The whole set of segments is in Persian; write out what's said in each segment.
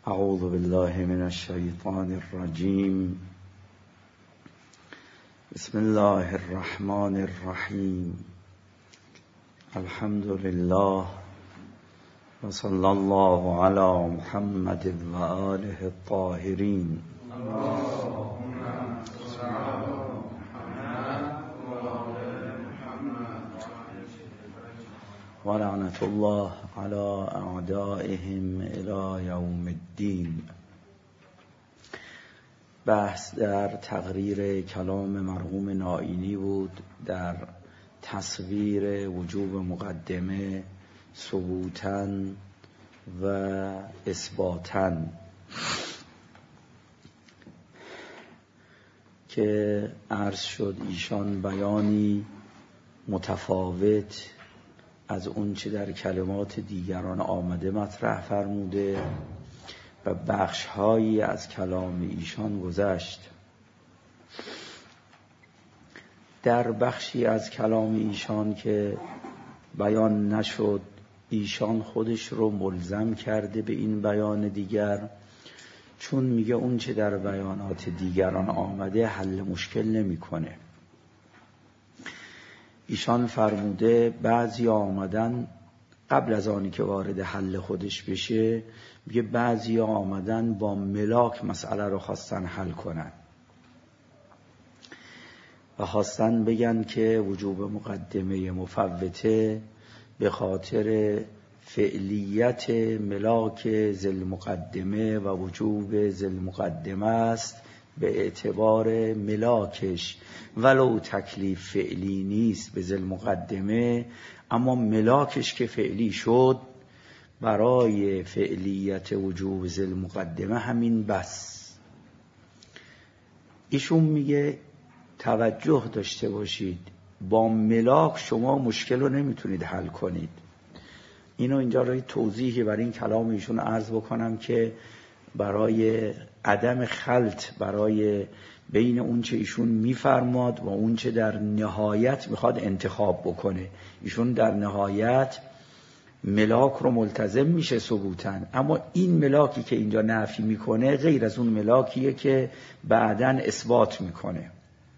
اعوذ بالله من الشیطان الرجیم. بسم الله الرحمن الرحیم. الحمد لله و صلی الله علی محمد و آله الطاهرین. و لعنت الله علی اعدائهم الی یوم الدین. بحث در تقریر کلام مرحوم نائینی بود در تصویر وجوب مقدمه ثبوتاً و اثباتاً که عرض شد ایشان بیانی متفاوت از اون چه در کلمات دیگران آمده مطرح فرموده و بخش‌هایی از کلام ایشان گذشت. در بخشی از کلام ایشان که بیان نشد، ایشان خودش رو ملزم کرده به این بیان دیگر، چون میگه اون چه در بیانات دیگران آمده حل مشکل نمی‌کنه. ایشان فرموده بعضی آمدن قبل از آنی که وارد حل خودش بشه، میگه بعضی آمدن با ملاک مسئله رو خواستن حل کنن و خواستن بگن که وجوب مقدمه مفوته به خاطر فعلیت ملاک ذل مقدمه و وجوب ذل مقدمه است به اعتبار ملاکش، ولو تکلیف فعلی نیست به ذل مقدمه، اما ملاکش که فعلی شد برای فعلیت وجوب ذل مقدمه همین بس. ایشون میگه توجه داشته باشید، با ملاک شما مشکل رو نمیتونید حل کنید. اینو اینجا روی توضیحی برای این کلام ایشون عرض بکنم که برای عدم خلط برای بین اون چه ایشون میفرماد و اون چه در نهایت میخواد انتخاب بکنه. ایشون در نهایت ملاک رو ملتزم میشه ثبوتاً، اما این ملاکی که اینجا نفی میکنه غیر از اون ملاکیه که بعداً اثبات میکنه.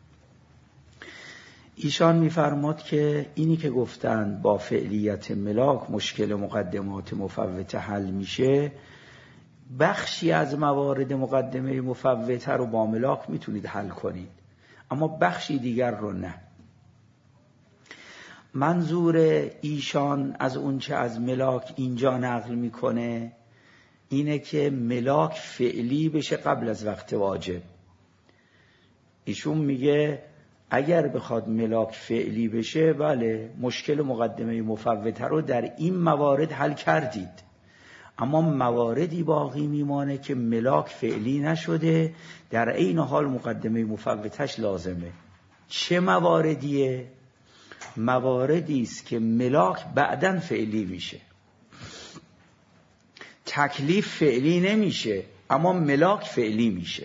ایشان میفرماد که اینی که گفتن با فعلیت ملاک مشکل مقدمات مفوته حل میشه، بخشی از موارد مقدمه مفوته رو با ملاک میتونید حل کنید، اما بخشی دیگر رو نه. منظور ایشان از اون چه از ملاک اینجا نقل میکنه اینه که ملاک فعلی بشه قبل از وقت واجب. ایشون میگه اگر بخواد ملاک فعلی بشه، بله مشکل مقدمه مفوته رو در این موارد حل کردید، اما مواردی باقی میمانه که ملاک فعلی نشده، در عین حال مقدمه مفوتش لازمه. چه مواردیه؟ مواردی است که ملاک بعداً فعلی میشه، تکلیف فعلی نمیشه اما ملاک فعلی میشه.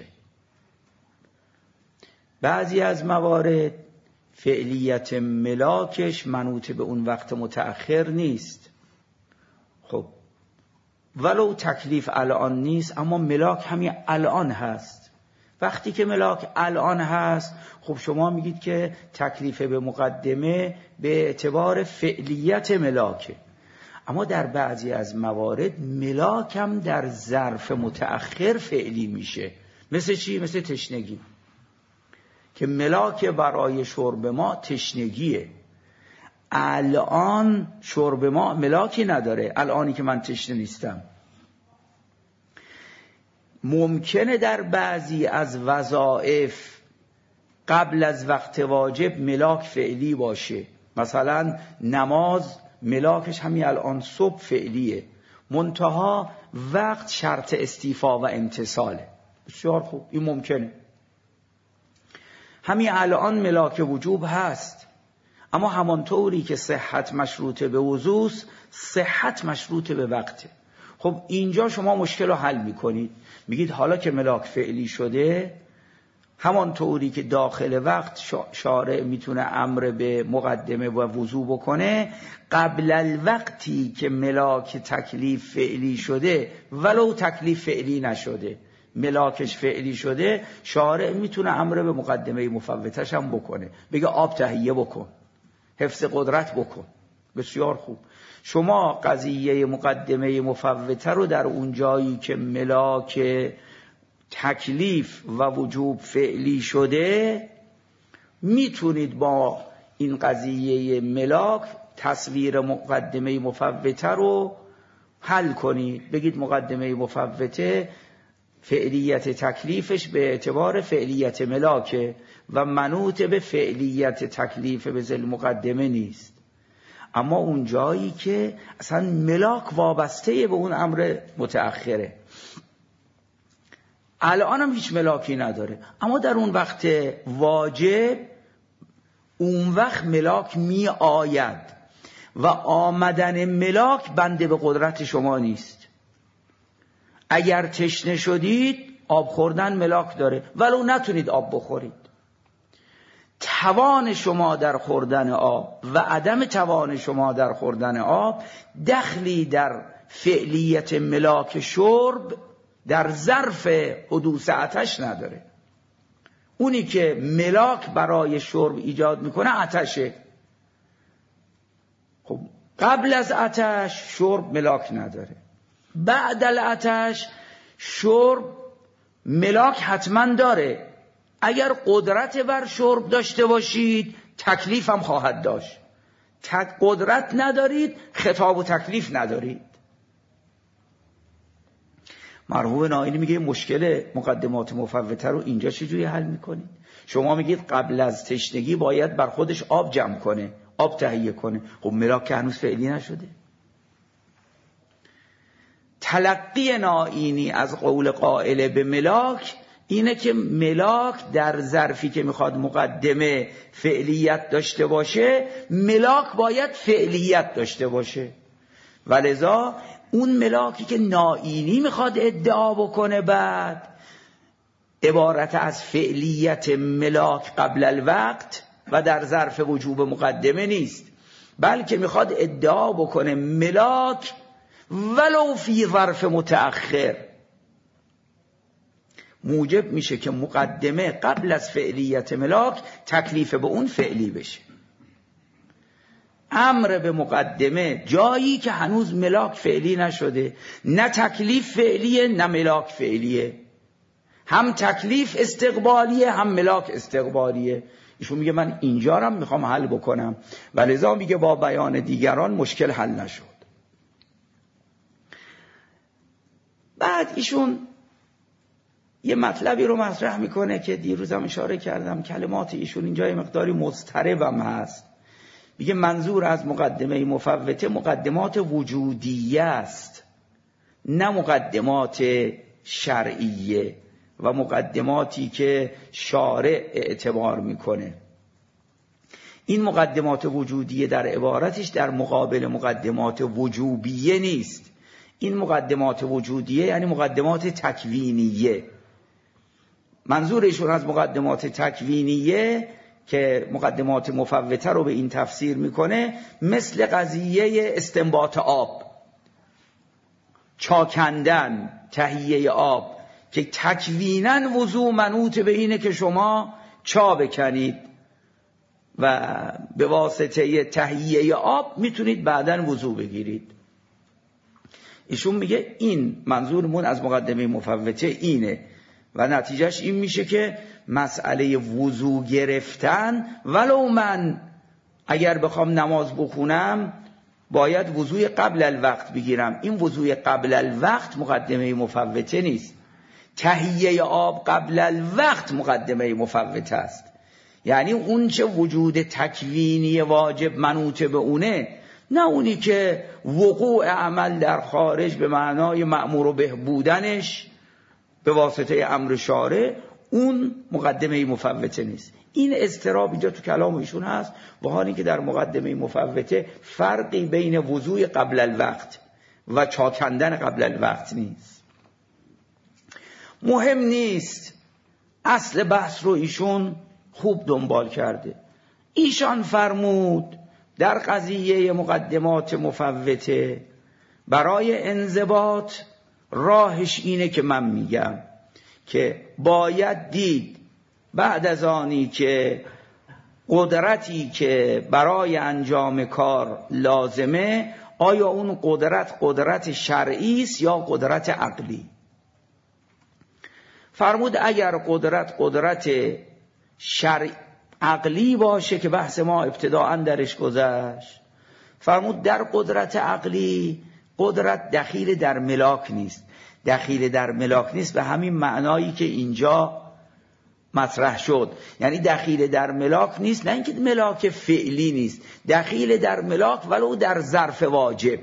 بعضی از موارد فعلیت ملاکش منوط به اون وقت متأخر نیست، خب ولو تکلیف الان نیست اما ملاک همین الان هست. وقتی که ملاک الان هست، خب شما میگید که تکلیف به مقدمه به اعتبار فعلیت ملاکه، اما در بعضی از موارد ملاک هم در ظرف متأخر فعلی میشه. مثل چی؟ مثل تشنگی، که ملاک برای شرب ما تشنگیه. الان شرب ما ملاکی نداره، الانی که من تشنه نیستم. ممکنه در بعضی از وظایف قبل از وقت واجب ملاک فعلی باشه، مثلا نماز ملاکش همین الان صبح فعلیه، منتها وقت شرط استیفا و امتثاله. بسیار خوب، این ممکنه. همین الان ملاک وجوب هست، اما همانطوری که صحت مشروط به وضوء، صحت مشروط به وقته. خب اینجا شما مشکل رو حل میکنید، میگید حالا که ملاک فعلی شده همان طوری که داخل وقت شارع میتونه امر به مقدمه و وضو بکنه، قبل الوقتی که ملاک تکلیف فعلی شده ولو تکلیف فعلی نشده، ملاکش فعلی شده، شارع میتونه امر به مقدمه مفوتش هم بکنه، بگه آب تهیه بکن، حفظ قدرت بکن. بسیار خوب. شما قضیه مقدمه مفوته رو در اون جایی که ملاک تکلیف و وجوب فعلی شده میتونید با این قضیه ملاک تصویر مقدمه مفوته رو حل کنید. بگید مقدمه مفوته فعلیت تکلیفش به اعتبار فعلیت ملاکه و منوط به فعلیت تکلیف به ذیل مقدمه نیست. اما اون جایی که اصلا ملاک وابسته به اون امر متأخره، الان هم هیچ ملاکی نداره، اما در اون وقت واجب اون وقت ملاک می آید و آمدن ملاک بنده به قدرت شما نیست. اگر تشنه شدید آب خوردن ملاک داره ولو نتونید آب بخورید. توان شما در خوردن آب و عدم توان شما در خوردن آب دخلی در فعلیت ملاک شرب در ظرف حدوث آتش نداره. اونی که ملاک برای شرب ایجاد میکنه آتشه. خب قبل از آتش شرب ملاک نداره، بعد از آتش شرب ملاک حتما داره. اگر قدرت بر شرب داشته باشید تکلیف هم خواهد داشت، قدرت ندارید خطاب و تکلیف ندارید. مرحوم نائینی میگه مشکل مقدمات مفوته رو اینجا چجوری حل میکنید؟ شما میگید قبل از تشنگی باید بر خودش آب جمع کنه، آب تهیه کنه. خب ملاک که هنوز فعلی نشده. تلقی نائینی از قول قائل به ملاک اینه که ملاک در ظرفی که میخواد مقدمه فعلیت داشته باشه، ملاک باید فعلیت داشته باشه. ولذا اون ملاکی که نائینی میخواد ادعا بکنه بعد عبارت از فعلیت ملاک قبل الوقت و در ظرف وجوب مقدمه نیست، بلکه میخواد ادعا بکنه ملاک ولو فی ظرف متأخر موجب میشه که مقدمه قبل از فعلیت ملاک تکلیف به اون فعلی بشه. امر به مقدمه جایی که هنوز ملاک فعلی نشده، نه تکلیف فعلیه نه ملاک فعلیه، هم تکلیف استقبالیه هم ملاک استقبالیه. ایشون میگه من اینجا رو میخوام حل بکنم و لذا میگه با بیان دیگران مشکل حل نشد. بعد ایشون یه مطلبی رو مطرح میکنه که دیروزم اشاره کردم، کلمات ایشون اینجا یه مقداری مضطربم هست. میگه منظور از مقدمه مفوته مقدمات وجودیه است، نه مقدمات شرعیه و مقدماتی که شارع اعتبار میکنه. این مقدمات وجودیه در عبارتش در مقابل مقدمات وجوبیه نیست. این مقدمات وجودیه یعنی مقدمات تکوینیه. منظورشون از مقدمات تکوینیه که مقدمات مفوته رو به این تفسیر میکنه، مثل قضیه استنباط آب، چاکندن، تهیه آب، که تکویناً وضو منوط به اینه که شما چا بکنید و به واسطه تهیه آب میتونید بعداً وضو بگیرید. ایشون میگه این منظورمون از مقدمه مفوته اینه و نتیجهش این میشه که مسئله وضو گرفتن، ولو من اگر بخوام نماز بخونم باید وضوی قبل الوقت بگیرم، این وضوی قبل الوقت مقدمه مفوته نیست. تهیه آب قبل الوقت مقدمه مفوته است. یعنی اون چه وجود تکوینی واجب منوط به اونه، نه اونی که وقوع عمل در خارج به معنای مأمور به بودنش به واسطه امر شارع، اون مقدمه مفوته نیست. این اضطراب اینجا تو کلام ایشون هست، با حالی که در مقدمه مفوته فرقی بین وضوء قبل الوقت و چاکندن قبل الوقت نیست. مهم نیست اصل بحث رو ایشون خوب دنبال کرده. ایشان فرمود در قضیه مقدمات مفوته برای انضباط راهش اینه که من میگم که باید دید بعد از آنی که قدرتی که برای انجام کار لازمه آیا اون قدرت شرعی است یا قدرت عقلی. فرمود اگر قدرت عقلی باشه که بحث ما ابتداءً درش گذشت، فرمود در قدرت عقلی قدرت دخیل در ملاک نیست. دخیل در ملاک نیست به همین معنایی که اینجا مطرح شد، یعنی دخیل در ملاک نیست، نه اینکه ملاک فعلی نیست، دخیل در ملاک ولو در ظرف واجب.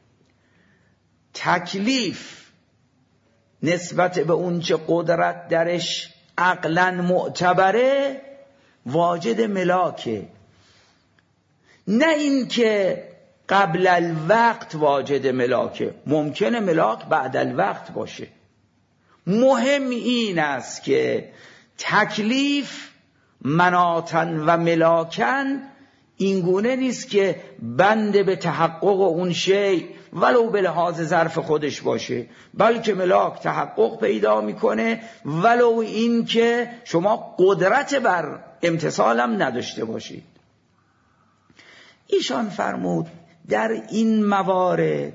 تکلیف نسبت به اون چه قدرت درش عقلاً معتبره واجد ملاکه، نه اینکه قبل الوقت واجد ملاکه. ممکنه ملاک بعد الوقت باشه. مهم این است که تکلیف مناطن و ملاکن اینگونه نیست که بنده به تحقق اون شی ولو به لحاظ ظرف خودش باشه، بلکه ملاک تحقق پیدا میکنه ولو این که شما قدرت بر امتثالم نداشته باشید. ایشان فرمود در این موارد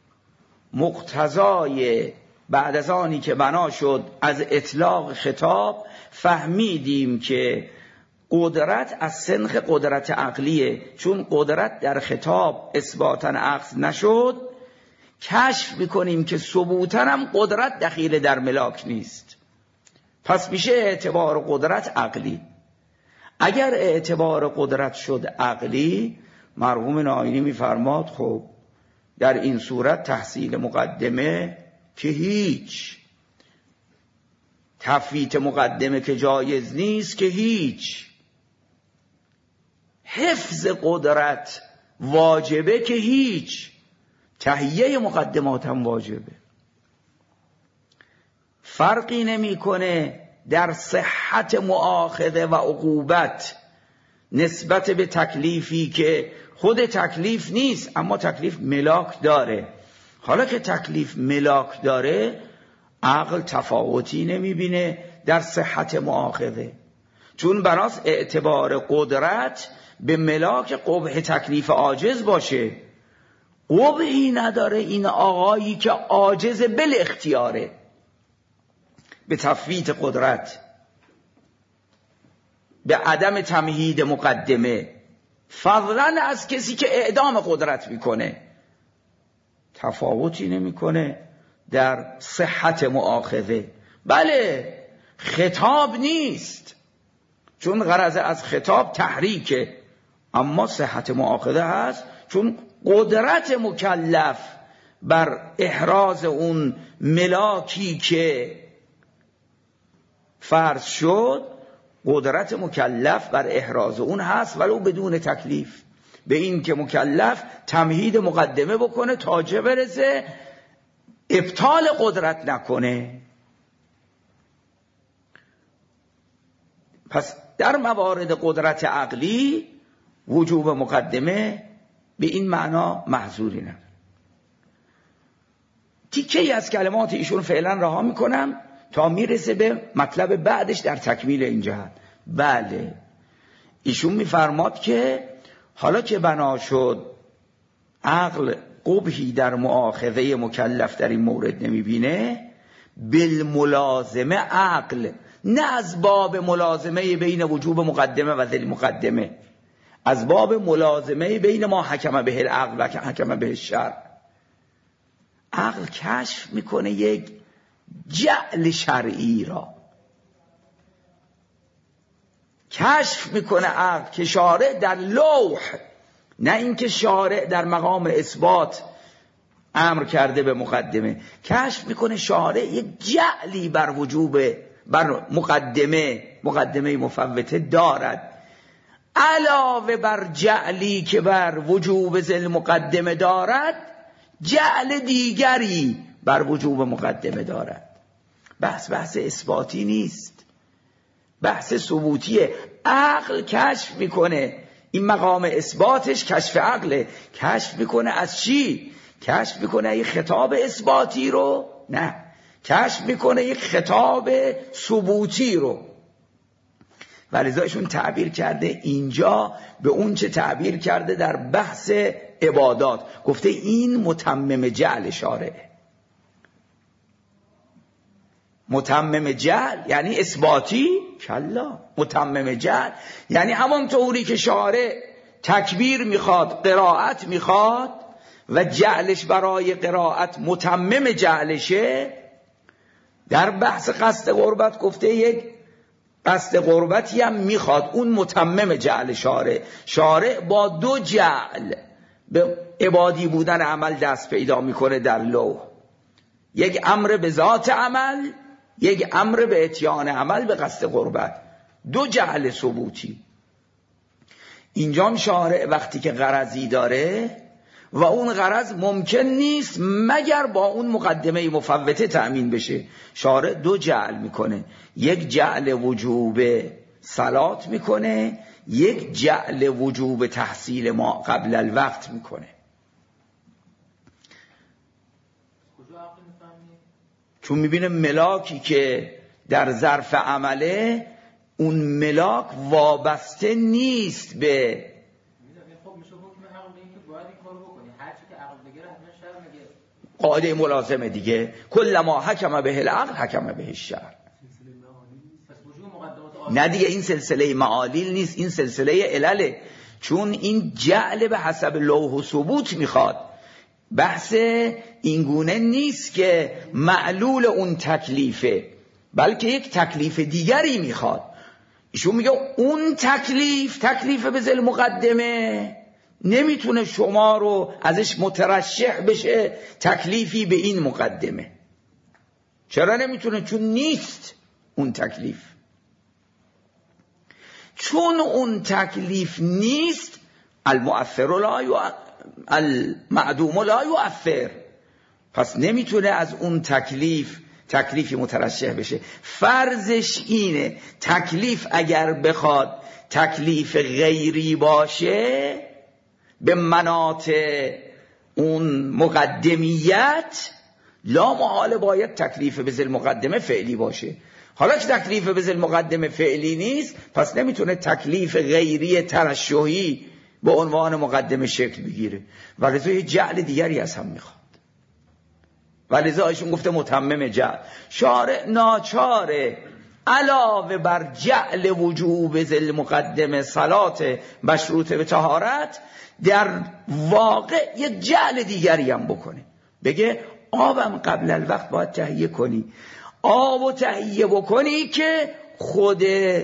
مقتضای بعد از آنی که بنا شد از اطلاق خطاب فهمیدیم که قدرت از سنخ قدرت عقلیه، چون قدرت در خطاب اثباتاً اخذ نشد، کشف میکنیم که ثبوتاً هم قدرت دخیل در ملاک نیست، پس میشه اعتبار قدرت عقلی. اگر اعتبار قدرت شد عقلی، مرحوم نائینی میفرماد خب در این صورت تحصیل مقدمه که هیچ، تفویت مقدمه که جایز نیست که هیچ، حفظ قدرت واجبه که هیچ، تهیه مقدمات هم واجبه. فرقی نمیکنه در صحت مؤاخذه و عقوبت نسبت به تکلیفی که خود تکلیف نیست اما تکلیف ملاک داره. حالا که تکلیف ملاک داره عقل تفاوتی نمیبینه در صحت مؤاخذه، چون بناس اعتبار قدرت به ملاک قبح تکلیف عاجز باشه. قبحی نداره این آقایی که عاجز بل اختیاره به تفویت قدرت، به عدم تمهید مقدمه، فضلاً از کسی که اعدام قدرت میکنه. تفاوتی نمیکنه در صحت مؤاخذه. بله خطاب نیست، چون غرض از خطاب تحریکه، اما صحت مؤاخذه هست، چون قدرت مکلف بر احراز اون ملاکی که فرض شد، قدرت مکلف بر احراز اون هست ولو بدون تکلیف، به این که مکلف تمهید مقدمه بکنه تا چه برسه ابطال قدرت نکنه. پس در موارد قدرت عقلی وجوب مقدمه به این معنا محظوری نداره. تیکه‌ای از کلمات ایشون فعلا رها میکنم تا میرسه به مطلب بعدش در تکمیل این جهت. بله ایشون میفرماد که حالا که بنا شد عقل قبحی در مؤاخذه مکلف در این مورد نمیبینه، بالملازمه عقل، نه از باب ملازمه بین وجوب مقدمه و ذل مقدمه، از باب ملازمه بین ما حکم به العقل و حکم به الشرع، عقل کشف میکنه یک جعل شرعی را، کشف میکنه عقل که شارع در لوح، نه اینکه شارع در مقام اثبات امر کرده به مقدمه، کشف میکنه شارع یک جعلی بر وجوب بر مقدمه مفوته دارد، علاوه بر جعلی که بر وجوب ذل مقدمه دارد جعل دیگری بر وجوب مقدمه دارد. بحث اثباتی نیست، بحث ثبوتیه. عقل کشف میکنه، این مقام اثباتش کشف عقله. کشف میکنه از چی؟ کشف میکنه یک خطاب اثباتی رو؟ نه، کشف میکنه یک خطاب ثبوتی رو. ولذایشون تعبیر کرده اینجا به اون چه تعبیر کرده در بحث عبادات، گفته این متمم جعل شارعه. متمم جعل یعنی اثباتی؟ کلا. متمم جعل یعنی همون طوری که شارع تکبیر میخواد، قرائت میخواد و جعلش برای قرائت متمم جعلشه، در بحث قصد قربت گفته یک قصد قربتی هم میخواد، اون متمم جعل شارع. شارع با دو جعل به عبادی بودن عمل دست پیدا میکنه در لوح، یک امر به ذات عمل، یک امر به اتیان عمل به قصد قربت، دو جعل ثبوتی. اینجا شارع وقتی که غرضی داره و اون غرض ممکن نیست مگر با اون مقدمه مفوته تأمین بشه، شارع دو جعل میکنه، یک جعل وجوب صلات میکنه، یک جعل وجوب تحصیل ما قبل الوقت میکنه. چون میبینه ملاکی که در ظرف عمله، اون ملاک وابسته نیست به قاعده ملازمه دیگه. کلما حکم به العقل حکم به الشرع. نه دیگه، این سلسله معالیل نیست، این سلسله علله. چون این جعل به حسب لوح و ثبوت میخواد. بحث اینگونه نیست که معلول اون تکلیفه، بلکه یک تکلیف دیگری میخواد. ایشون میگه اون تکلیف به ذیل مقدمه نمیتونه شما رو ازش مترشح بشه تکلیفی به این مقدمه. چرا نمیتونه؟ چون نیست اون تکلیف. چون اون تکلیف نیست، المعدوم لا یؤثر، پس نمیتونه از اون تکلیفی مترشح بشه. فرضش اینه تکلیف اگر بخواد تکلیف غیری باشه به مناط اون مقدمیت، لا محاله باید تکلیف به ذیل مقدمه فعلی باشه. حالا که تکلیف به ذیل مقدمه فعلی نیست، پس نمیتونه تکلیف غیری ترشحی به عنوان مقدمه شکل بگیره. ولذا یه جعل دیگری از هم میخواد. ولذا ایشون گفته متمم جعل. شارع ناچاره علاوه بر جعل وجوب ذیل مقدمه صلات مشروط به طهارت، در واقع یک جعل دیگری هم بکنه. بگه آبم قبل الوقت باید تهیه کنی. آبو تهیه بکنی که خود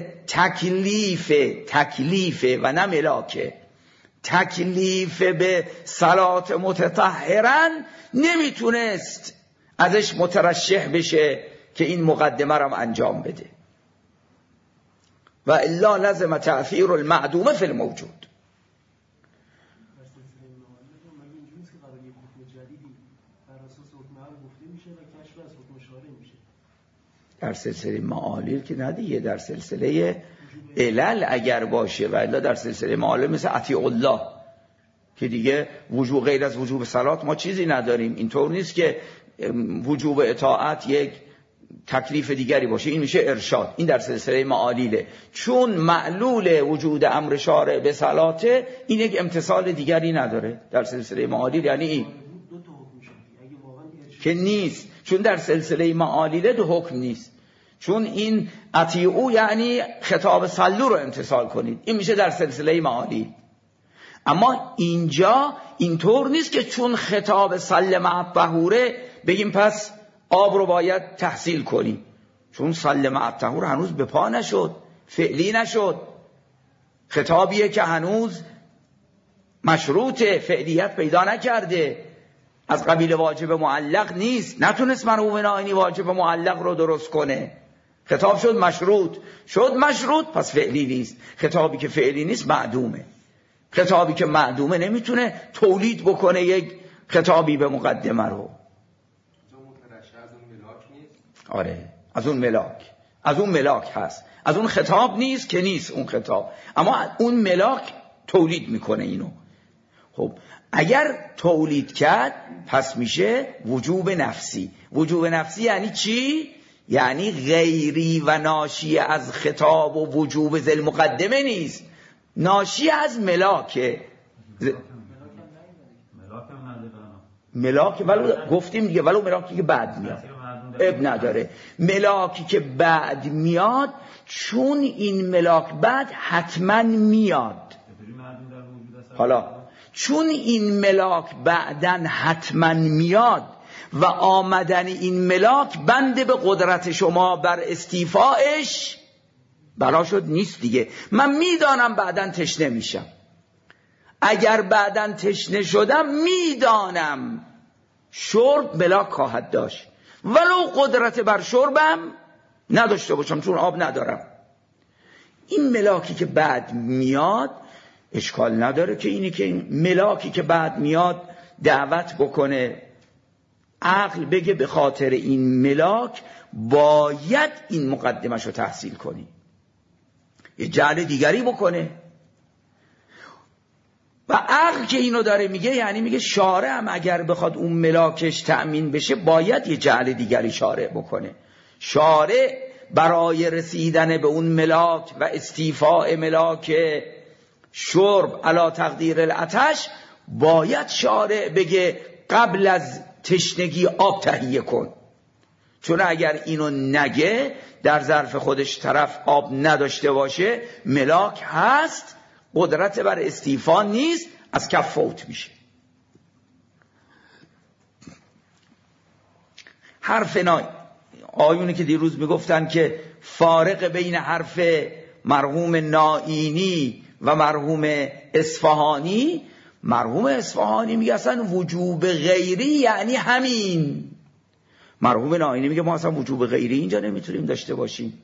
تکلیفه و نه ملاکه. تکلیف به صلات متطهرن نمیتونست ازش مترشح بشه که این مقدمه رو انجام بده. و الا لازم تأثیر المعدومه فی الموجود. در سلسله معالیل که ندیه، در سلسله علل اگر باشه، و الا در سلسله معالیل مثل اطیع الله که دیگه وجوب غیر از وجوب صلات ما چیزی نداریم. اینطور نیست که وجوب اطاعت یک تکلیف دیگری باشه، این میشه ارشاد. این در سلسله معالیله. چون معلول وجود امر شارع به صلاته این یک امتصال دیگری نداره در سلسله معالیل. یعنی این که نیست، چون در سلسله معالیله دو حکم نیست. چون این اطیعو یعنی خطاب صلو رو امتصال کنید، این میشه در سلسله معالیل. اما اینجا اینطور نیست که چون خطاب صل مع الطهوره بگیم پس آب رو باید تحصیل کنیم، چون صل مع الطهور هنوز به پا نشد، فعلی نشد. خطابیه که هنوز مشروط فعلیت پیدا نکرده، از قبیل واجب معلق نیست، نتونست مرحوم نائینی واجب معلق رو درست کنه. خطاب شد مشروط پس فعلی نیست. خطابی که فعلی نیست معدومه. خطابی که معدومه نمیتونه تولید بکنه یک خطابی به مقدمه رو. آره، از اون ملاک هست. از اون خطاب نیست که نیست اون خطاب، اما اون ملاک تولید میکنه اینو. خب اگر تولید کرد پس میشه وجوب نفسی. وجوب نفسی یعنی چی؟ یعنی غیری و ناشی از خطاب و وجوب ذل مقدمه نیست، ناشی از ملاکه. ملاک ولو گفتیم دیگه، ولو ملاکی که بعد میاد اب نداره. ملاکی که بعد میاد، چون این ملاک بعد حتما میاد. حالا چون این ملاک بعدن حتما میاد و آمدن این ملاک بنده به قدرت شما بر استیفایش بلا شد نیست دیگه. من میدانم بعدن تشنه میشم، اگر بعدن تشنه شدم میدانم شرب ملاک خواهد داشت، ولو قدرت بر شربم نداشته باشم چون آب ندارم. این ملاکی که بعد میاد اشکال نداره که اینی که این ملاکی که بعد میاد دعوت بکنه عقل بگه به خاطر این ملاک باید این مقدمش رو تحصیل کنی، یه جعل دیگری بکنه. و عقل که اینو داره میگه یعنی میگه شارع هم اگر بخواد اون ملاکش تأمین بشه باید یه جعل دیگری شارع بکنه. شارع برای رسیدن به اون ملاک و استیفاء ملاک شرب علی تقدیر العطش باید شارع بگه قبل از تشنگی آب تهیه کن، چون اگر اینو نگه در ظرف خودش طرف آب نداشته باشه ملاک هست، قدرت بر استیفا نیست، از کف فوت میشه. حرف آیونی که دیروز میگفتن که فارق بین حرف مرحوم نائینی و مرحوم اصفهانی، مرحوم اصفهانی میگه اصلا وجوب غیری یعنی همین. مرحوم نائینی میگه ما اصلا وجوب غیری اینجا نمیتونیم داشته باشیم.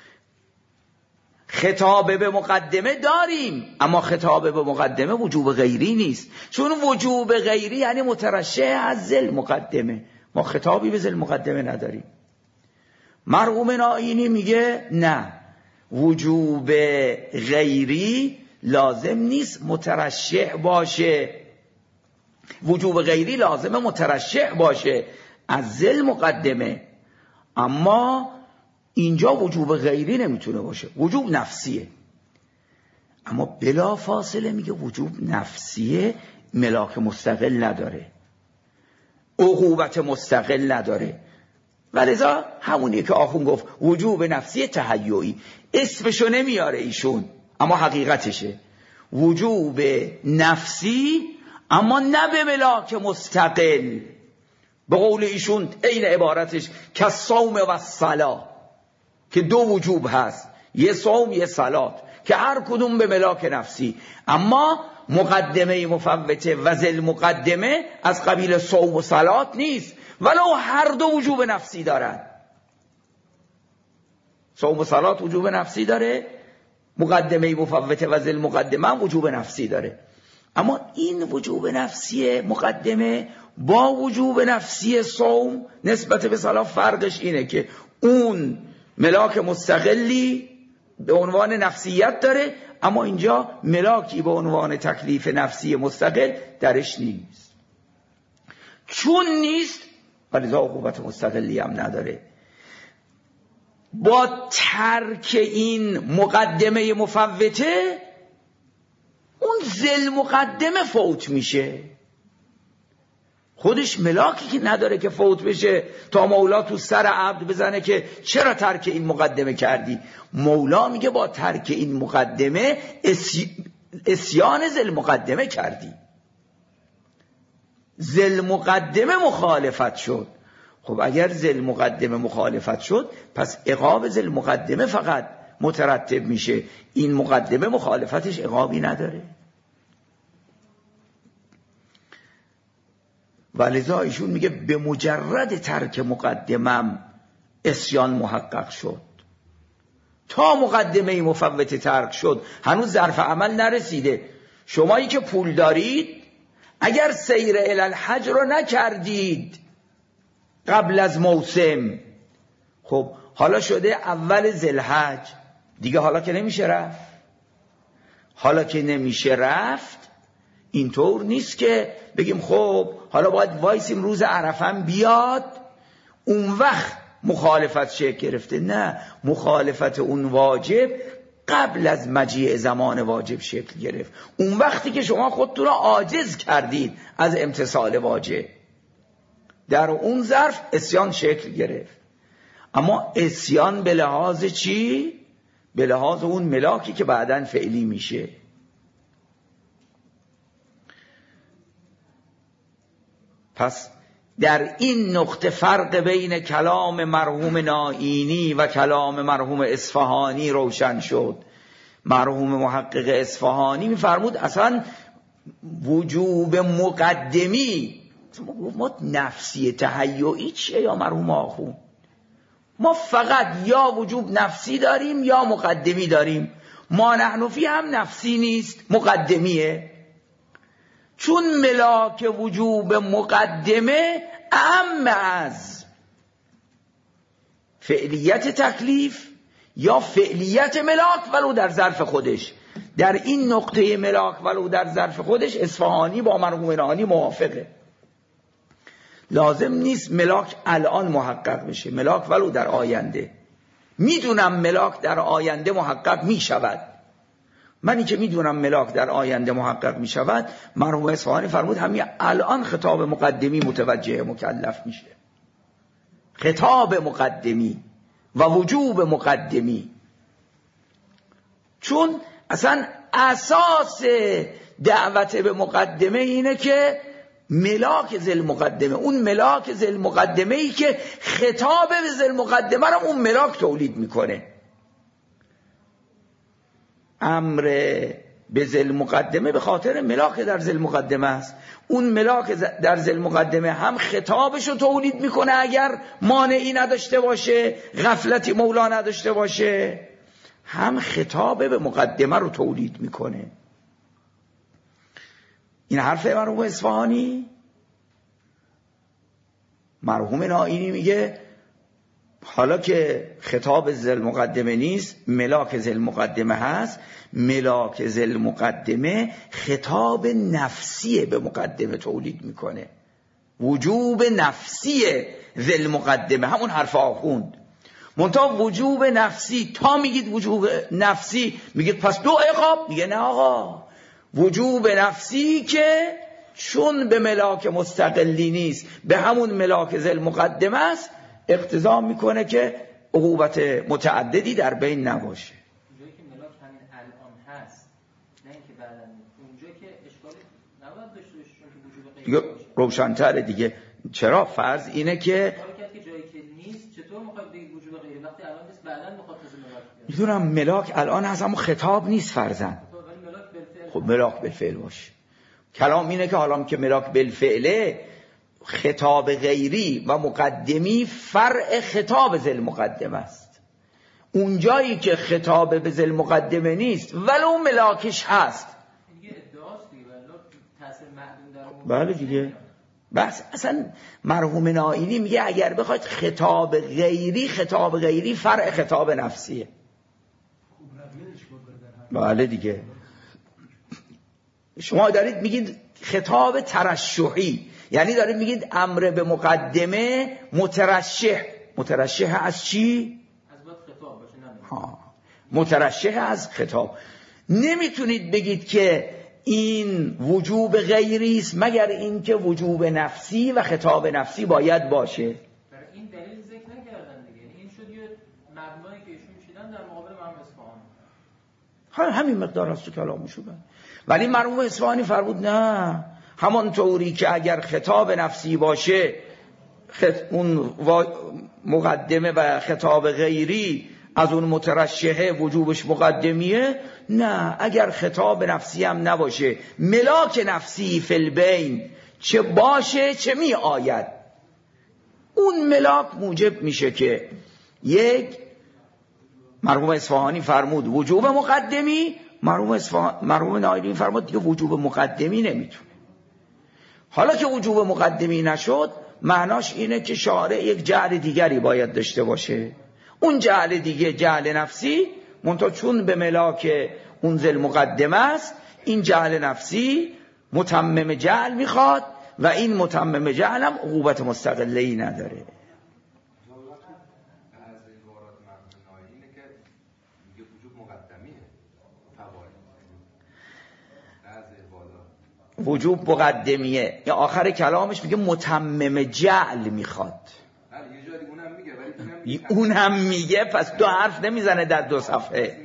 خطاب به مقدمه داریم اما خطاب به مقدمه وجوب غیری نیست، چون وجوب غیری یعنی مترشح از ذل مقدمه، ما خطابی به ذل مقدمه نداریم. مرحوم نائینی میگه نه، وجوب غیری لازم نیست مترشح باشه، وجوب غیری لازمه مترشح باشه از ذل مقدمه، اما اینجا وجوب غیری نمیتونه باشه، وجوب نفسیه. اما بلا فاصله میگه وجوب نفسیه، ملاک مستقل نداره، عقوبت مستقل نداره. ولذا همونیه که آخون گفت وجوب نفسی تهیعی، اسمشو نمیاره ایشون اما حقیقتشه وجوب نفسی، اما نه به ملاک مستقل. به قول ایشون این عبارتش که صوم و صلاة، که دو وجوب هست، یه صوم یه صلات، که هر کدوم به ملاک نفسی، اما مقدمه مفوته و ذل مقدمه از قبیل صوم و صلات نیست، ولو هر دو وجوب نفسی دارن. صوم و صلات وجوب نفسی داره، مقدمه مفوته و ذل مقدمه هم وجوب نفسی داره، اما این وجوب نفسی مقدمه با وجوب نفسی صوم نسبت به صلات فرقش اینه که اون ملاک مستقلی به عنوان نفسیت داره، اما اینجا ملاکی به عنوان تکلیف نفسی مستقل درش نیست. چون نیست ولذا عقوبت مستقلی هم نداره. با ترک این مقدمه مفوته اون ذل مقدمه فوت میشه، خودش ملاکی که نداره که فوت بشه تا مولا تو سر عبد بزنه که چرا ترک این مقدمه کردی. مولا میگه با ترک این مقدمه اسیان ذل مقدمه کردی، ذل مقدمه مخالفت شد. خب اگر ذل مقدمه مخالفت شد پس عقاب ذل مقدمه فقط مترتب میشه، این مقدمه مخالفتش عقابی نداره. ولذا ایشون میگه به مجرد ترک مقدمم اسیان محقق شد. تا مقدمه مفوت ترک شد هنوز ظرف عمل نرسیده. شمایی که پول دارید اگر سیر الی الحج رو نکردید قبل از موسم، خب حالا شده اول ذوالحج، دیگه حالا که نمیشه رفت. حالا که نمیشه رفت اینطور نیست که بگیم خب حالا باید وایسیم روز عرفه بیاد اون وقت مخالفت شکل گرفته. نه، مخالفت اون واجب قبل از مجیء زمان واجب شکل گرفت. اون وقتی که شما خودتون را عاجز کردید از امتثال واجب، در اون ظرف عصیان شکل گرفت. اما عصیان به لحاظ چی؟ به لحاظ اون ملاکی که بعداً فعلی میشه. پس در این نقطه فرق بین کلام مرحوم نائینی و کلام مرحوم اصفهانی روشن شد. مرحوم محقق اصفهانی میفرمود اصلا وجوب مقدمی، ما نفسی تهیعی چیه یا مرحوم آخوند؟ ما فقط یا وجوب نفسی داریم یا مقدمی داریم. ما نحنفی هم نفسی نیست، مقدمیه. چون ملاک وجوب مقدمه اهم از فعلیت تکلیف یا فعلیت ملاک ولو در ظرف خودش. در این نقطه ملاک ولو در ظرف خودش اصفهانی با مرحوم نائینی موافقه. لازم نیست ملاک الان محقق بشه، ملاک ولو در آینده. میدونم ملاک در آینده محقق میشود. منی که میدونم ملاک در آینده محقق میشود، مرحوم اصفهانی فرمود همین الان خطاب مقدمی متوجه مکلف میشه. خطاب مقدمی و وجوب مقدمی، چون اصلا اساس دعوت به مقدمه اینه که ملاک ذل مقدمه، اون ملاک ذل مقدمه ای که خطاب به ذل مقدمه رو اون ملاک تولید میکنه. امر به ذل مقدمه به خاطر ملاک در ذل مقدمه است. اون ملاک در ذل مقدمه هم خطابش رو تولید میکنه اگر مانعی نداشته باشه، غفلتی مولا نداشته باشه، هم خطاب به مقدمه رو تولید میکنه. این حرف مرحوم اصفهانی. مرحوم نائینی میگه حالا که خطاب ذل مقدمه نیست، ملاک ذل مقدمه هست. ملاک ذل مقدمه خطاب نفسی به مقدمه تولید میکنه. وجوب نفسی ذل مقدمه، همون حرف آخوند. منتها وجوب نفسی، تا میگید وجوب نفسی میگید پس دو عقاب. میگه نه آقا، وجوب نفسی که چون به ملاک مستقلی نیست، به همون ملاک ذل مقدمه است، اقتضا میکنه که عقوبت متعددی در بین نباشه. اونجایی که ملاک همین الان هست، نه اینکه بعداً، اونجا که اشکالی نباید داشته باشه چون که وجوب غیری روشن‌تره دیگه. چرا؟ فرض اینه که جایی که نیست چطور میخواد بگید وجوب غیری وقتی الان نیست، بعداً میخواد تازه ملاک بیاره. میدونم ملاک الان هست اما خطاب نیست فرضاً. خب ملاک بالفعل باشه. کلام اینه که حالا که ملاک بالفعله، خطاب غیری و مقدمی فرع خطاب ذل مقدمه است. اون جایی که خطاب به ذل مقدمه نیست ولو ملاکش هست دیگه ادعاست دیگه، ولو تاثیر معدوم داره. بله دیگه. بس اصلا مرحوم نائینی میگه اگر بخواید خطاب غیری فرع خطاب نفسیه. بله دیگه. شما دارید میگید خطاب ترشحی، یعنی دارید میگید امر به مقدمه مترشح از چی؟ از باید خطاب باشه. مترشح از خطاب. نمیتونید بگید که این وجوب غیری است مگر اینکه وجوب نفسی و خطاب نفسی باید باشه. برای این دلیل ذکر نکردن دیگه. این شد یه مبنایی که ایشون چیدن در مقابل مرحوم اصفهانی. همین مقدار است تو کلامشون. ولی مرحوم اصفهانی فرمود نه، همانطوری که اگر خطاب نفسی باشه اون مقدمه و خطاب غیری از اون مترشحه وجوبش مقدمیه، نه اگر خطاب نفسی هم نباشه ملاک نفسی فی البین چه باشه چه می آید، اون ملاک موجب میشه که یک، مرحوم اصفهانی فرمود وجوب مقدمی، مرحوم نائینی فرمود دیگه وجوب مقدمی نمیتونه. حالا که وجوب مقدمی نشد معناش اینه که شارع یک جعل دیگری باید داشته باشه. اون جعل دیگه، جعل نفسی، منتها چون به ملاک اون ذل مقدمه است، این جعل نفسی متمم جعل میخواد و این متمم جعل هم عقوبت مستقله‌ای نداره. وجوب مقدمیه، یا آخر کلامش میگه متمم جعل میخواد. اون هم میگه، پس دو حرف نمیزنه در دو صفحه.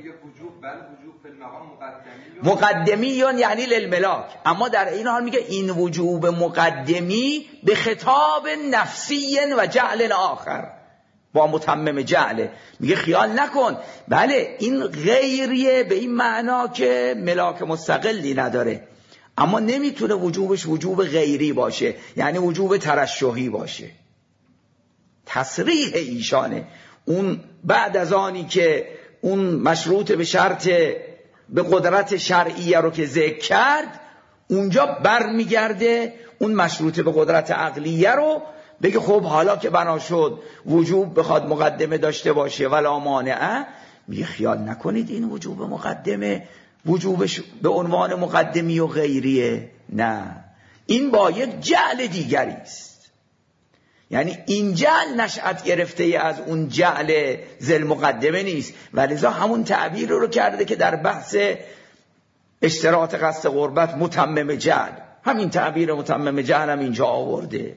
مقدمی یعنی للملاک، اما در این حال میگه این وجوب مقدمی به خطاب نفسی و جعل آخر با متمم جعله. میگه خیال نکن، بله این غیریه به این معنا که ملاک مستقلی نداره، اما نمیتونه وجوبش وجوب غیری باشه، یعنی وجوب ترشحی باشه. تصریح ایشانه. اون بعد از آنی که اون مشروط به شرط به قدرت شرعیه رو که ذکر کرد، اونجا بر میگرده اون مشروط به قدرت عقلیه رو بگه خب حالا که بنا شد وجوب بخواد مقدمه داشته باشه ولا مانعه، میگه خیال نکنید این وجوب مقدمه وجوبش به عنوان مقدمی و غیریه، نه، این با یک جعل دیگری است. یعنی این جعل نشأت گرفته از اون جعل ذل مقدمه نیست، ولذا همون تعبیر رو کرده که در بحث اشتراط قصد قربت متمم جعل، همین تعبیر متمم جعل هم اینجا آورده.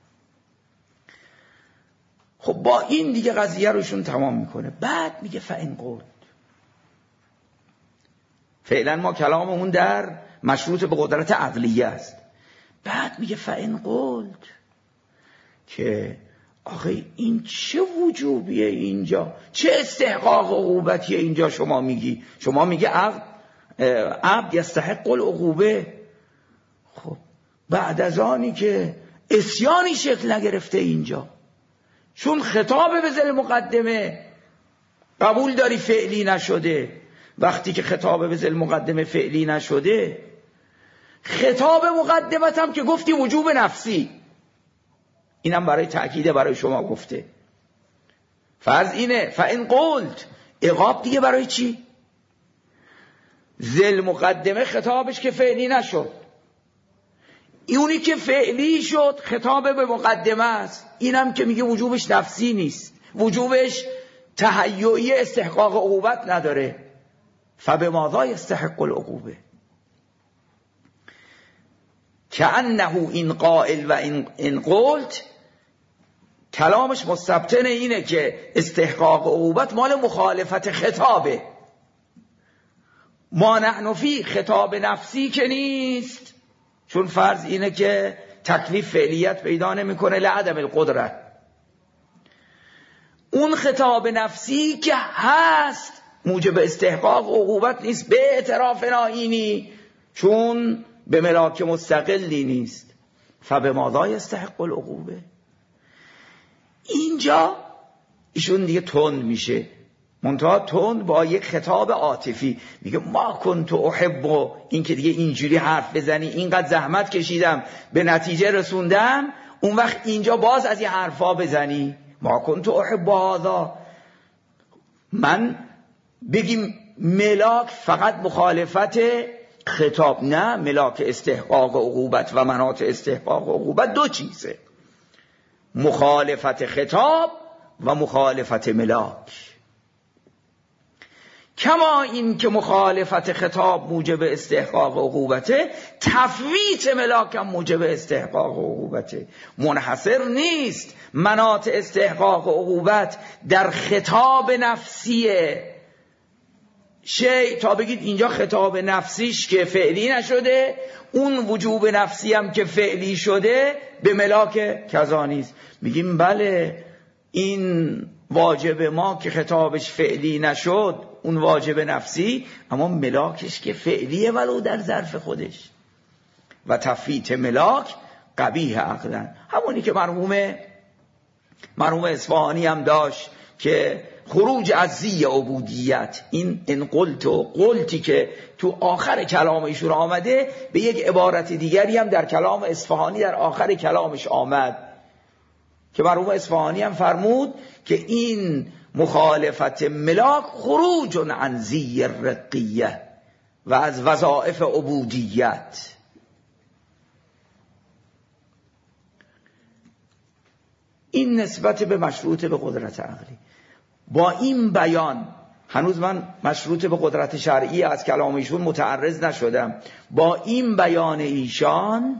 خب با این دیگه قضیه روشون تمام میکنه. بعد میگه فإن قلت، فعلا ما کلاممون در مشروط به قدرت عقلیه است. بعد میگه فإن قلت که آخه این چه وجوبیه اینجا، چه استحقاق عقوبتیه اینجا شما میگی؟ شما میگه عبد یستحق العقوبه. خب بعد از آنی که عصیانی شکل نگرفته اینجا، چون خطاب به ذل مقدمه قبول داری فعلی نشده، وقتی که خطاب به ذل مقدمه فعلی نشده، خطاب مقدمت هم که گفتی وجوب نفسی، اینم برای تأکیده برای شما گفته. فرض اینه فإن قلت، عقاب دیگه برای چی؟ ذل مقدمه خطابش که فعلی نشد، اونی که فعلی شد خطاب به مقدمه است، اینم که میگه وجوبش نفسی نیست، وجوبش تهیعی استحقاق عقوبت نداره. فبماذا یستحق العقوبه؟ کأنه این قائل و این قلت، کلامش مستبطن اینه که استحقاق عقوبت مال مخالفت خطابه، ما نحن فی خطاب نفسی که نیست، چون فرض اینه که تکلیف فعلیت پیدا نمیکنه لعدم القدرت. اون خطاب نفسی که هست موجب استحقاق عقوبت نیست به اعتراف ناینی، چون به ملاک مستقلی نیست. فبماذا یستحق العقوبه؟ اینجا ایشون دیگه تند میشه، منتها تند با یک خطاب عاطفی، میگه ما کنت احب، این که دیگه اینجوری حرف بزنی، اینقدر زحمت کشیدم به نتیجه رسوندم، اون وقت اینجا باز از این حرفا بزنی ما کنت احب هذا، من بگیم ملاک فقط مخالفت خطاب، نه، ملاک استحقاق عقوبت و مناط استحقاق عقوبت دو چیزه، مخالفت خطاب و مخالفت ملاک. کما این که مخالفت خطاب موجب استحقاق عقوبته، تفویت ملاک هم موجب استحقاق عقوبته. منحصر نیست مناط استحقاق عقوبت در خطاب نفسیه شی تا بگید اینجا خطاب نفسیش که فعلی نشده، اون وجوب نفسی هم که فعلی شده به ملاک کذا نیست. میگیم بله، این واجب ما که خطابش فعلی نشد، اون واجب نفسی، اما ملاکش که فعلیه ولو در ظرف خودش. و تفویت ملاک قبیح عقلا، همونی که مرحوم اصفهانی هم داشت که خروج از زی عبودیت، این قلت و قلتی که تو آخر کلام ایشون آمده به یک عبارت دیگری هم در کلام اصفهانی در آخر کلامش آمد، که مرحوم اصفهانی هم فرمود که این مخالفت ملاک خروج عن زی الرقیه و از وظائف عبودیت. این نسبت به مشروط به قدرت عقلی. با این بیان هنوز من مشروط به قدرت شرعی از کلام ایشون متعرض نشدم. با این بیان ایشان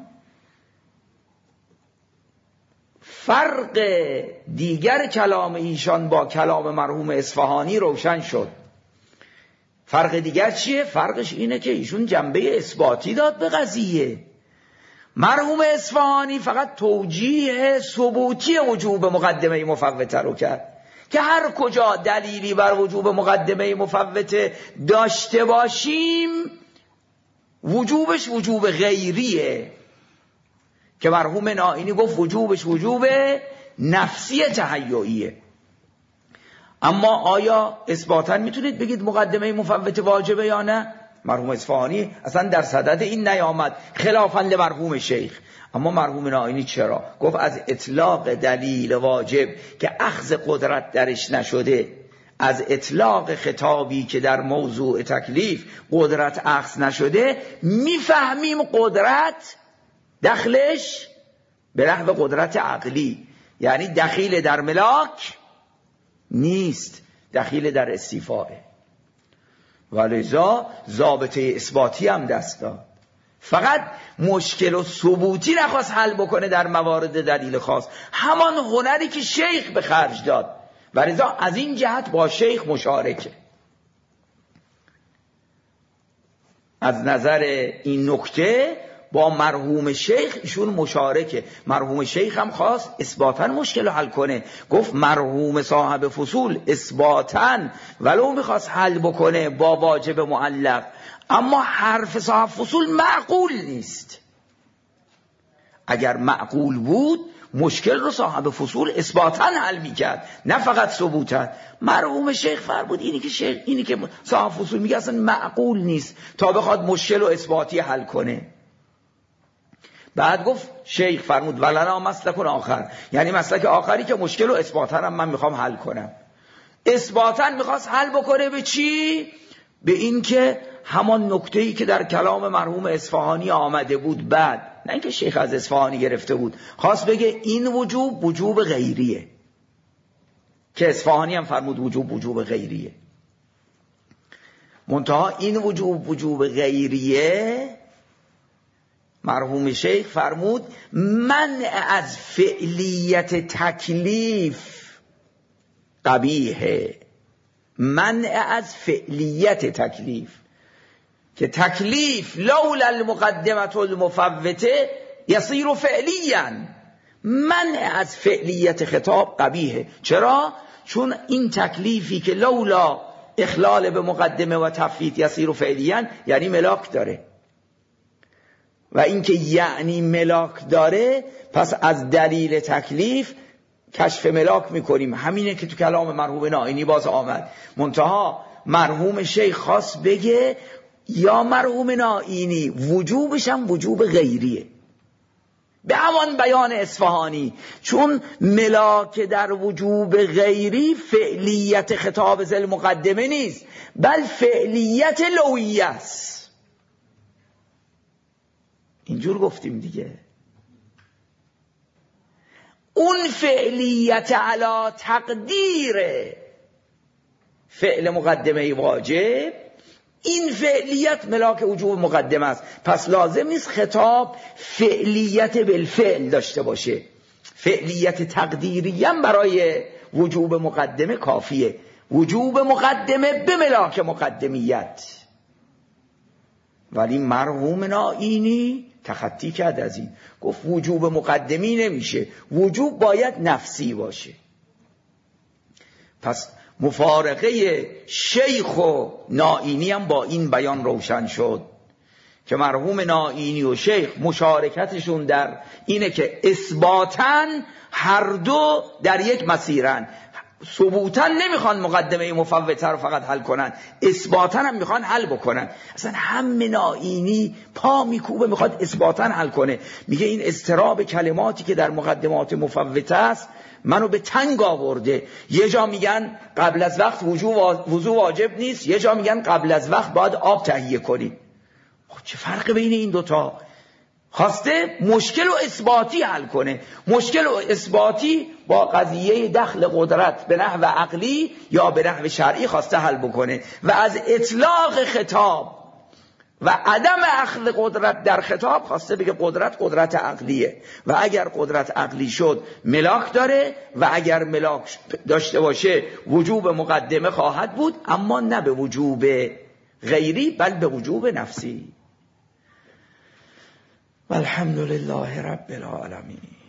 فرق دیگر کلام ایشان با کلام مرحوم اصفهانی روشن شد. فرق دیگر چیه؟ فرقش اینه که ایشون جنبه اثباتی داد به قضیه. مرحوم اصفهانی فقط توجیه ثبوتی وجوب مقدمه مفوته رو کرد که هر کجا دلیلی بر وجوب مقدمه مفوته داشته باشیم وجوبش وجوب غیریه، که مرحوم نائینی گفت وجوبش وجوب نفسی تهیئیه. اما آیا اثباتا میتونید بگید مقدمه مفوته واجبه یا نه؟ مرحوم اصفهانی اصلا در صدد این نیامد خلافاً لمرحوم شیخ. اما مرحوم نائینی چرا؟ گفت از اطلاق دلیل واجب که اخذ قدرت درش نشده، از اطلاق خطابی که در موضوع تکلیف قدرت اخذ نشده، میفهمیم قدرت دخلش به نحو قدرت عقلی، یعنی دخیل در ملاک نیست، دخیل در استیفائه. ولذا ضابطه اثباتی هم دست داد. فقط مشکل و ثبوتی نخواست حل بکنه در موارد دلیل خاص، همان هنری که شیخ به خرج داد. ولذا از این جهت با شیخ مشارکه. از نظر این نکته با مرحوم شیخ ایشون مشارکه. مرحوم شیخ هم خواست اثباتاً مشکل حل کنه، گفت مرحوم صاحب فصول اثباتاً ولو میخواست حل بکنه با واجب معلق، اما حرف صاحب فصول معقول نیست. اگر معقول بود مشکل رو صاحب فصول اثباتاً حل میکرد، نه فقط ثبوتاً. مرحوم شیخ فرمود اینی که صاحب فصول میگه اصلا معقول نیست تا بخواد مشکل رو اثباتی حل کنه. بعد گفت شیخ فرمود ولنا مسلک آخر، یعنی مسلک آخری که مشکل رو اثباتاً هم من میخوام حل کنم. اثباتاً میخواست حل بکنه به چی؟ به این که همان نکته‌ای که در کلام مرحوم اصفهانی آمده بود، بعد نه اینکه شیخ از اصفهانی گرفته بود، خواست بگه این وجوب وجوب غیریه، که اصفهانی هم فرمود وجوب غیریه. منتها این وجوب غیریه مرحوم شیخ فرمود منع از فعلیت تکلیف قبیحه. منع از فعلیت تکلیف، که تکلیف لولا المقدمة المفوته یصیر فعلیا. منع از فعلیت خطاب قبیحه. چرا؟ چون این تکلیفی که لولا اخلال به مقدمه و تفویت یصیر فعلیا یعنی ملاک داره، و اینکه یعنی ملاک داره، پس از دلیل تکلیف کشف ملاک میکنیم. همینه که تو کلام مرحوم نائینی باز آمد. منتها مرحوم شیخ خواست بگه یا مرحوم نائینی وجوبش هم وجوب غیریه، به همان بیان اصفهانی، چون ملاک در وجوب غیری فعلیت خطاب ذل مقدمه نیست، بل فعلیت لویه است. اینجور گفتیم دیگه. اون فعلیت علا تقدیر فعل مقدمه واجب، این فعلیت ملاک وجوب مقدمه است. پس لازم نیست خطاب فعلیت بالفعل داشته باشه، فعلیت تقدیری هم برای وجوب مقدمه کافیه. وجوب مقدمه به ملاک مقدمیت. ولی مرحوم نائینی تخطی کرد از این، گفت وجوب مقدمی نمیشه، وجوب باید نفسی باشه. پس مفارقه شیخ و نائینی هم با این بیان روشن شد که مرحوم نائینی و شیخ مشارکتشون در اینه که اثباتاً هر دو در یک مسیرن. ثبوتا نمیخوان مقدمه مفوته رو فقط حل کنن، اثباتا هم میخوان حل بکنن. اصلا هم نائینی پا میکوبه میخواد اثباتا حل کنه، میگه این اضطراب کلماتی که در مقدمات مفوته است منو به تنگ آورده. یه جا میگن قبل از وقت وضو واجب نیست، یه جا میگن قبل از وقت باید آب تهیه کنید. خب چه فرق بین این دوتا؟ خواسته مشکل و اثباتی حل کنه. مشکل و اثباتی با قضیه دخل قدرت به نحو عقلی یا به نحو شرعی خواسته حل بکنه و از اطلاق خطاب و عدم اخذ قدرت در خطاب خواسته بگه قدرت عقلیه و اگر قدرت عقلی شد ملاک داره و اگر ملاک داشته باشه وجوب مقدمه خواهد بود، اما نه به وجوب غیری بل به وجوب نفسی. والحمد لله رب العالمین.